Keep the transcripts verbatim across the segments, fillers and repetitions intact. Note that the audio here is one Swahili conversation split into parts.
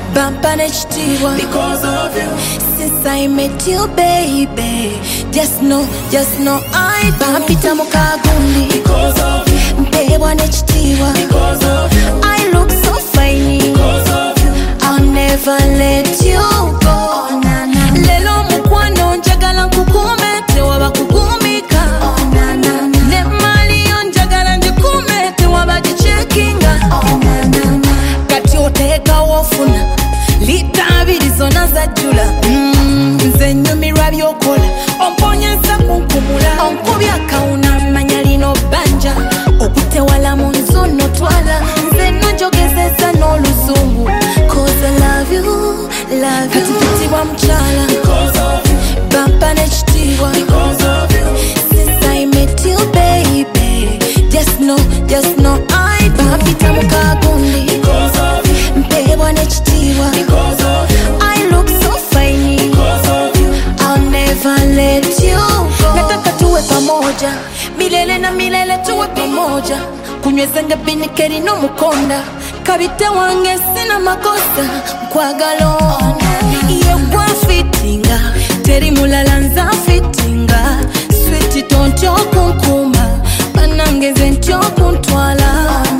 bampa nechitiwa because of you. Since I met you, baby, just know, just know I bampita mukagundi Because of you. Mpebwa nechitiwa Because of you. I look so fine Because of you. I'll never let you go. Oh, na, na. Lelo mukwano njagala nkukume tewaba kugumika. Oh, na, na, na. Ne mali yo njagala njikume tewaba jichekinga. Oh, na, na, na. Kati oteka wofuna lita abiri zona zajjula. mm, Nze nyumirwa byokola omponyeza kunkumula onkubya kawuna manya lino banja okutewala mu nzu notwala nze nonjogezeza n'oluzungu. Cause I love you, love you. Kati kitibwa mchala Because of you. bampa nechitiwa Because of you. Since I met you, baby, just know, just know I bampita mukagundi Because of you. mpebwa nechitiwa Because of you. I look so fine Because of you. I'll never let you go. Nataka tuwe pamoja milele na milele, tuwe pamoja kunywezanga binikeri no mukonda kabite wange sina makosa nkwagalo iye kwa fitinga teri mulala nza fitinga sweet tontyo kunkuma banangeze ntyo kuntwala.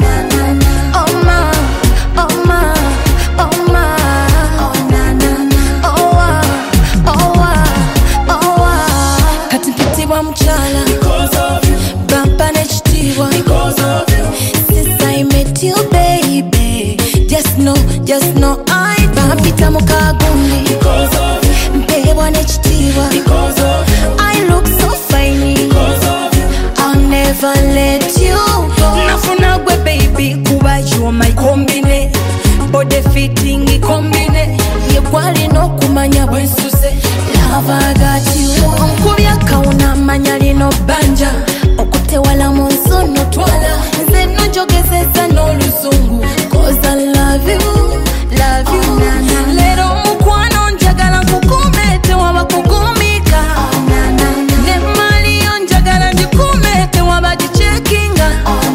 Oh ma, oh ma, oh ma, oh na na na, oh wa, oh wa, oh wa. Kati mpitibwa mchala Because of you. bampa nechitiwa Because of you. Since I met you, baby, just know, just know I bampita mukagundi Because of you. mpebwa nechitiwa Because of you. I look so fine Because of you. I'll never let you go. Nafuna gwe baby kuba you're my combine body fitting combine ye kwali no kumanya bwensuze love I got you. Onkubya kawuna manya lino banja okutewala mu nzu notwala nze nonjogezeza n'oluzungu. Cause I love you, love you. Lero mukwano njagala nkukume tewaba kugumika. Ne mali yo njagala njikume tewaba jichekinga. Oh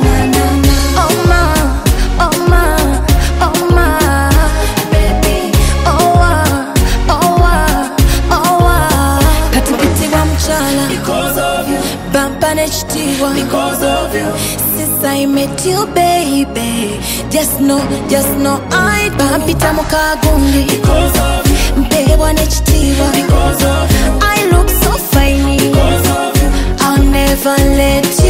ma, oh ma, oh ma, baby, oh wa, oh wa, oh wa. Kati mpitibwa mchala Because of you. bampa nechitiwa Because of you. Since I met you, baby, just know, just know I bampita mukagundi Because of you. mpebwa nechitiwa Because of you. I look so fine Because of you. I'll never let